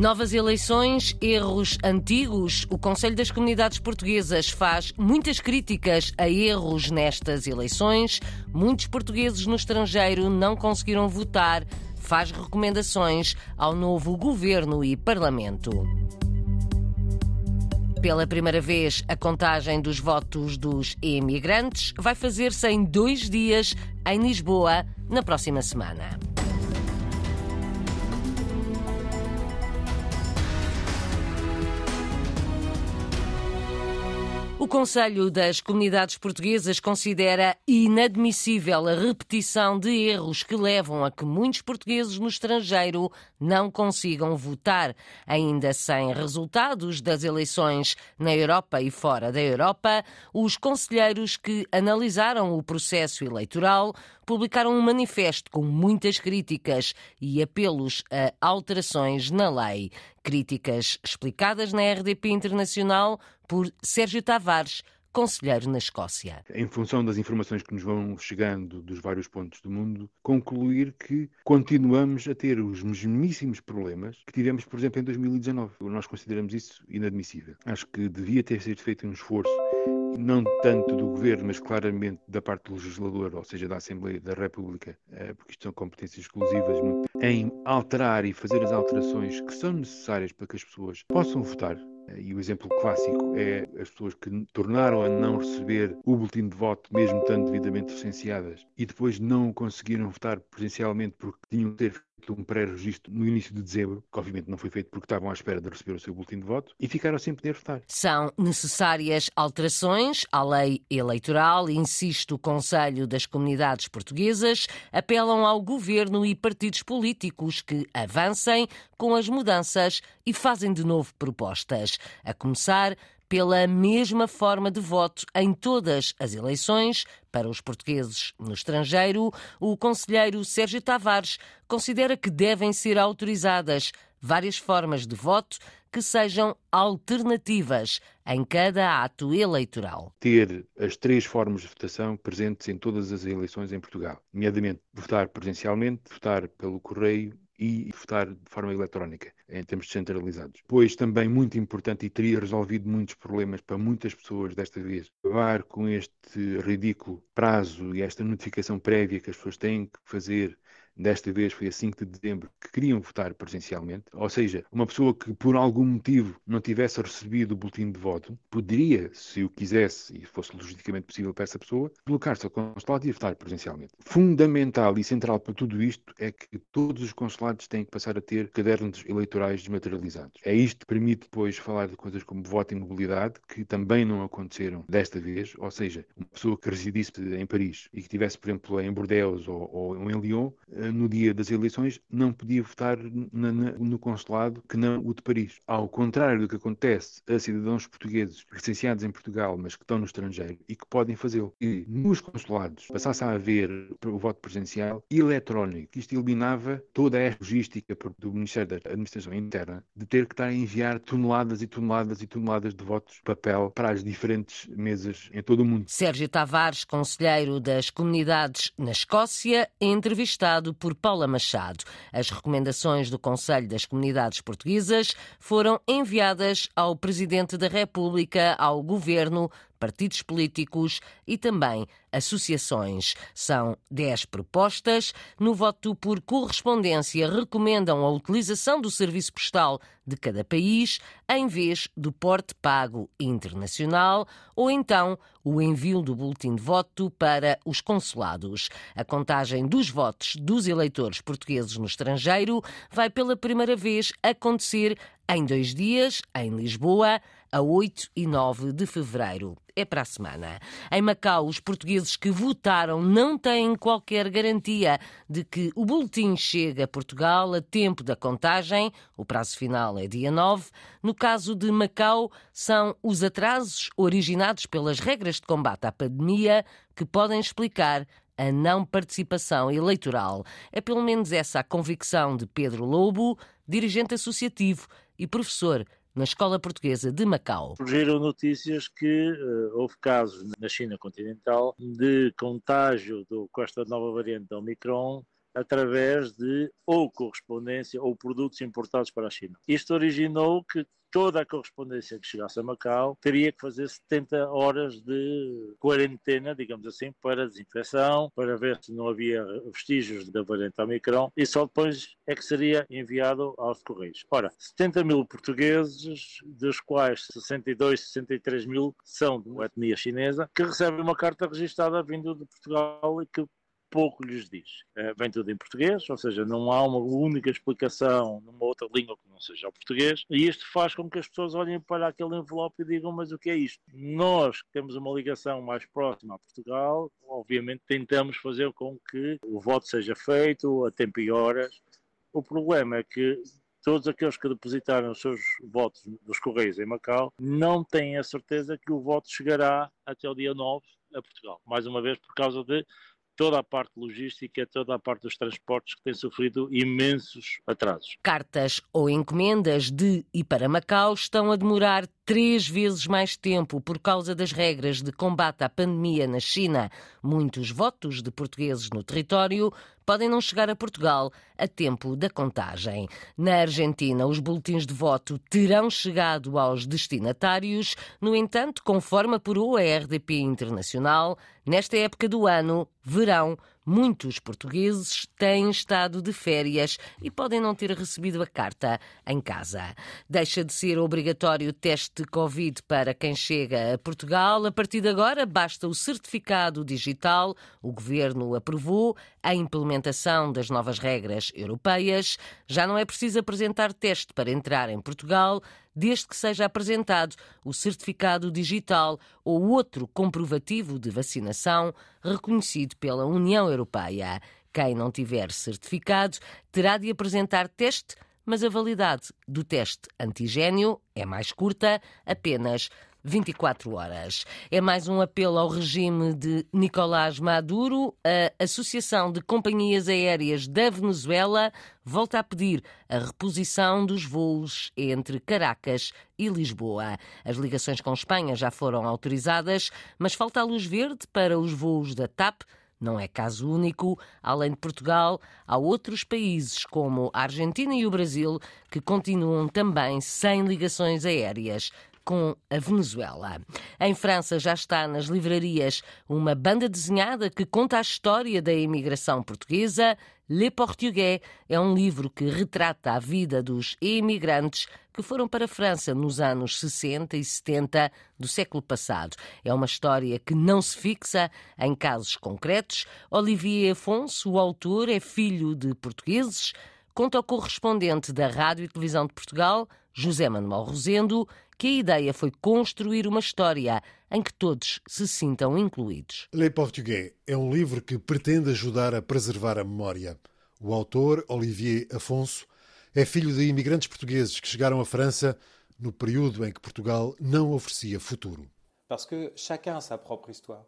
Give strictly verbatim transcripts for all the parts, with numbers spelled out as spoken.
Novas eleições, erros antigos. O Conselho das Comunidades Portuguesas faz muitas críticas a erros nestas eleições. Muitos portugueses no estrangeiro não conseguiram votar. Faz recomendações ao novo governo e parlamento. Pela primeira vez, a contagem dos votos dos imigrantes vai fazer-se em dois dias em Lisboa, na próxima semana. O Conselho das Comunidades Portuguesas considera inadmissível a repetição de erros que levam a que muitos portugueses no estrangeiro não consigam votar. Ainda sem resultados das eleições na Europa e fora da Europa, os conselheiros que analisaram o processo eleitoral publicaram um manifesto com muitas críticas e apelos a alterações na lei. Críticas explicadas na R D P Internacional por Sérgio Tavares, conselheiro na Escócia. Em função das informações que nos vão chegando dos vários pontos do mundo, concluir que continuamos a ter os mesmíssimos problemas que tivemos, por exemplo, em dois mil e dezanove. Nós consideramos isso inadmissível. Acho que devia ter sido feito um esforço, não tanto do Governo, mas claramente da parte do legislador, ou seja, da Assembleia da República, porque isto são competências exclusivas, em alterar e fazer as alterações que são necessárias para que as pessoas possam votar. E o exemplo clássico é as pessoas que tornaram a não receber o boletim de voto, mesmo estando devidamente licenciadas, e depois não conseguiram votar presencialmente porque tinham de ter feito um pré-registro no início de dezembro, que obviamente não foi feito porque estavam à espera de receber o seu boletim de voto, e ficaram sem poder votar. São necessárias alterações à lei eleitoral, insiste o Conselho das Comunidades Portuguesas, apelam ao Governo e partidos políticos que avancem com as mudanças e fazem de novo propostas, a começar pela mesma forma de voto em todas as eleições. Para os portugueses no estrangeiro, o conselheiro Sérgio Tavares considera que devem ser autorizadas várias formas de voto que sejam alternativas em cada ato eleitoral. Ter as três formas de votação presentes em todas as eleições em Portugal, nomeadamente votar presencialmente, votar pelo correio e votar de forma eletrónica, em termos descentralizados. Pois também muito importante e teria resolvido muitos problemas para muitas pessoas desta vez. Acabar com este ridículo prazo e esta notificação prévia que as pessoas têm que fazer. Desta vez foi a cinco de dezembro, que queriam votar presencialmente. Ou seja, uma pessoa que por algum motivo não tivesse recebido o boletim de voto, poderia, se o quisesse e fosse logisticamente possível para essa pessoa, deslocar-se ao consulado e votar presencialmente. Fundamental e central para tudo isto é que todos os consulados têm que passar a ter cadernos eleitorais desmaterializados. É isto que permite depois falar de coisas como voto e mobilidade, que também não aconteceram desta vez. Ou seja, uma pessoa que residisse em Paris e que estivesse, por exemplo, em Bordeaux ou, ou em Lyon, no dia das eleições, não podia votar na, na, no consulado que não o de Paris. Ao contrário do que acontece a cidadãos portugueses licenciados em Portugal, mas que estão no estrangeiro e que podem fazê-lo. E nos consulados passasse a haver o voto presencial eletrónico. Isto eliminava toda a logística do Ministério da Administração Interna de ter que estar a enviar toneladas e toneladas e toneladas de votos de papel para as diferentes mesas em todo o mundo. Sérgio Tavares, conselheiro das comunidades na Escócia, entrevistado por Paula Machado. As recomendações do Conselho das Comunidades Portuguesas foram enviadas ao Presidente da República, ao Governo, partidos políticos e também associações. São dez propostas. No voto por correspondência, recomendam a utilização do serviço postal de cada país em vez do porte pago internacional ou então o envio do boletim de voto para os consulados. A contagem dos votos dos eleitores portugueses no estrangeiro vai pela primeira vez acontecer em dois dias, em Lisboa, a oito e nove de fevereiro. É para a semana. Em Macau, os portugueses que votaram não têm qualquer garantia de que o boletim chegue a Portugal a tempo da contagem. O prazo final é dia nove. No caso de Macau, são os atrasos originados pelas regras de combate à pandemia que podem explicar a não participação eleitoral. É pelo menos essa a convicção de Pedro Lobo, dirigente associativo e professor na Escola Portuguesa de Macau. Surgiram notícias que uh, houve casos na China continental de contágio do, com esta nova variante da Omicron através de ou correspondência ou produtos importados para a China. Isto originou que toda a correspondência que chegasse a Macau teria que fazer setenta horas de quarentena, digamos assim, para desinfecção, para ver se não havia vestígios da variante Omicron, e só depois é que seria enviado aos Correios. Ora, setenta mil portugueses, dos quais sessenta e dois, sessenta e três mil são de etnia chinesa, que recebem uma carta registada vindo de Portugal e que pouco lhes diz. É, vem tudo em português, ou seja, não há uma única explicação numa outra língua que não seja o português, e isto faz com que as pessoas olhem para aquele envelope e digam, mas o que é isto? Nós, que temos uma ligação mais próxima a Portugal, obviamente tentamos fazer com que o voto seja feito a tempo e horas. O problema é que todos aqueles que depositaram os seus votos dos Correios em Macau não têm a certeza que o voto chegará até o dia nove a Portugal. Mais uma vez, por causa de toda a parte logística, toda a parte dos transportes que tem sofrido imensos atrasos. Cartas ou encomendas de e para Macau estão a demorar três vezes mais tempo por causa das regras de combate à pandemia na China. Muitos votos de portugueses no território podem não chegar a Portugal a tempo da contagem. Na Argentina, os boletins de voto terão chegado aos destinatários. No entanto, conforme apurou a R D P Internacional, nesta época do ano, verão, muitos portugueses têm estado de férias e podem não ter recebido a carta em casa. Deixa de ser obrigatório o teste de Covid para quem chega a Portugal. A partir de agora, basta o certificado digital. O Governo aprovou a implementação das novas regras europeias. Já não é preciso apresentar teste para entrar em Portugal, desde que seja apresentado o certificado digital ou outro comprovativo de vacinação reconhecido pela União Europeia. Quem não tiver certificado terá de apresentar teste, mas a validade do teste antigénio é mais curta, apenas vinte e quatro horas. É mais um apelo ao regime de Nicolás Maduro. A Associação de Companhias Aéreas da Venezuela volta a pedir a reposição dos voos entre Caracas e Lisboa. As ligações com Espanha já foram autorizadas, mas falta a luz verde para os voos da TAP. Não é caso único. Além de Portugal, há outros países, como a Argentina e o Brasil, que continuam também sem ligações aéreas com a Venezuela. Em França já está nas livrarias uma banda desenhada que conta a história da imigração portuguesa. Le Portugais é um livro que retrata a vida dos imigrantes que foram para a França nos anos sessenta e setenta do século passado. É uma história que não se fixa em casos concretos. Olivier Afonso, o autor, é filho de portugueses. Conta ao correspondente da Rádio e Televisão de Portugal, José Manuel Rosendo, que a ideia foi construir uma história em que todos se sintam incluídos. Le Portugais é um livro que pretende ajudar a preservar a memória. O autor, Olivier Afonso, é filho de imigrantes portugueses que chegaram à França no período em que Portugal não oferecia futuro. Porque chacun a sua própria história.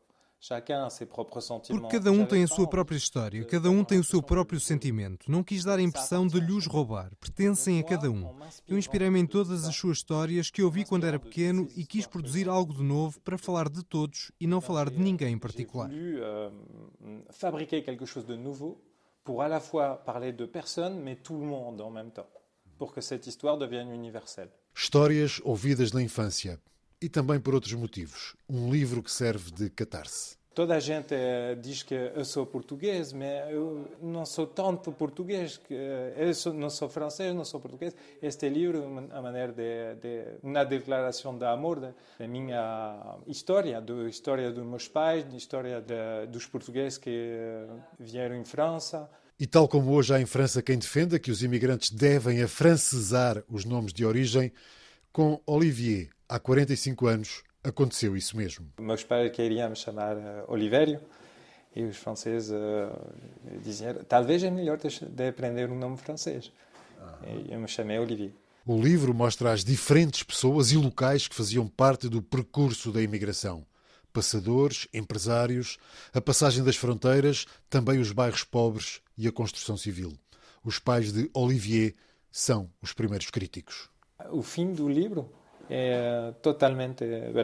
Porque cada um tem a sua própria história, cada um tem o seu próprio sentimento. Não quis dar a impressão de lhes roubar. Pertencem a cada um. Eu inspirei-me em todas as suas histórias que ouvi quando era pequeno e quis produzir algo de novo para falar de todos e não falar de ninguém em particular. Fabriquer quelque chose de nouveau pour à la fois parler de personnes, mais tout le monde en même temps, pour que cette histoire devienne universelle. Histórias ouvidas na infância. E também por outros motivos. Um livro que serve de catarse. Toda a gente eh, diz que eu sou português, mas eu não sou tanto português. Que, eu sou, não sou francês, não sou português. Este livro é uma maneira de, de uma declaração de amor da de minha história, da história dos meus pais, da história de, dos portugueses que vieram em França. E tal como hoje há em França quem defenda que os imigrantes devem afrancesar os nomes de origem, com Olivier, há quarenta e cinco anos, aconteceu isso mesmo. Meus pais queriam me chamar uh, Olivério e os franceses uh, diziam talvez é melhor de aprender um nome francês. Ah. E eu me chamei Olivier. O livro mostra as diferentes pessoas e locais que faziam parte do percurso da imigração. Passadores, empresários, a passagem das fronteiras, também os bairros pobres e a construção civil. Os pais de Olivier são os primeiros críticos. O fim do livro é totalmente verdade.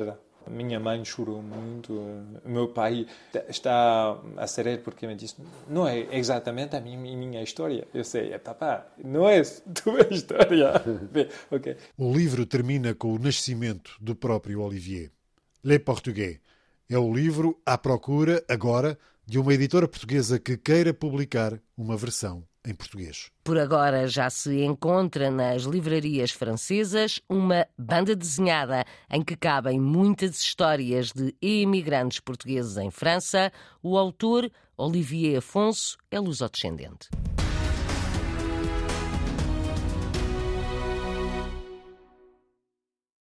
Minha mãe chorou muito. Meu pai está a ser porque me disse, não é exatamente a minha, minha história. Eu sei, papá, não é tua história. Okay. O livro termina com o nascimento do próprio Olivier. Les Portugais é o livro à procura, agora, de uma editora portuguesa que queira publicar uma versão em português. Por agora já se encontra nas livrarias francesas uma banda desenhada em que cabem muitas histórias de imigrantes portugueses em França. O autor, Olivier Afonso, é lusodescendente.